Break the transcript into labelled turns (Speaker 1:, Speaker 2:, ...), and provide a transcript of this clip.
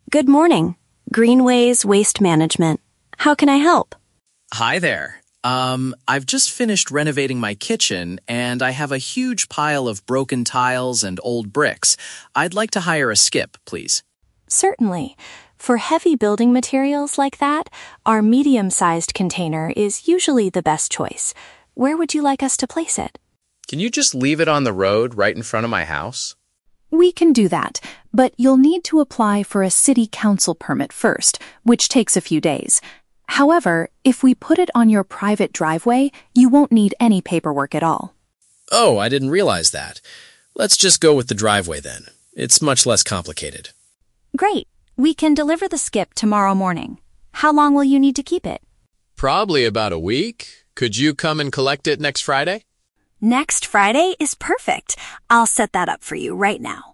Speaker 1: Good morning. Greenways Waste Management. How can I help?
Speaker 2: Hi there. I've just finished renovating my kitchen, and I have a huge pile of broken tiles and old bricks. I'd like to hire a skip, please.
Speaker 1: Certainly. For heavy building materials like that, our medium-sized container is usually the best choice. Where would you like us to place it?
Speaker 3: Can you just leave it on the road right in front of my house?
Speaker 4: We can do that, but you'll need to apply for a city council permit first, which takes a few days. However, if we put it on your private driveway, you won't need any paperwork at all.
Speaker 3: Oh, I didn't realize that. Let's just go with the driveway then. It's much less complicated.
Speaker 1: Great. We can deliver the skip tomorrow morning. How long will you need to keep it?
Speaker 3: Probably about a week. Could you come and collect it next Friday?
Speaker 1: Next Friday is perfect. I'll set that up for you right now.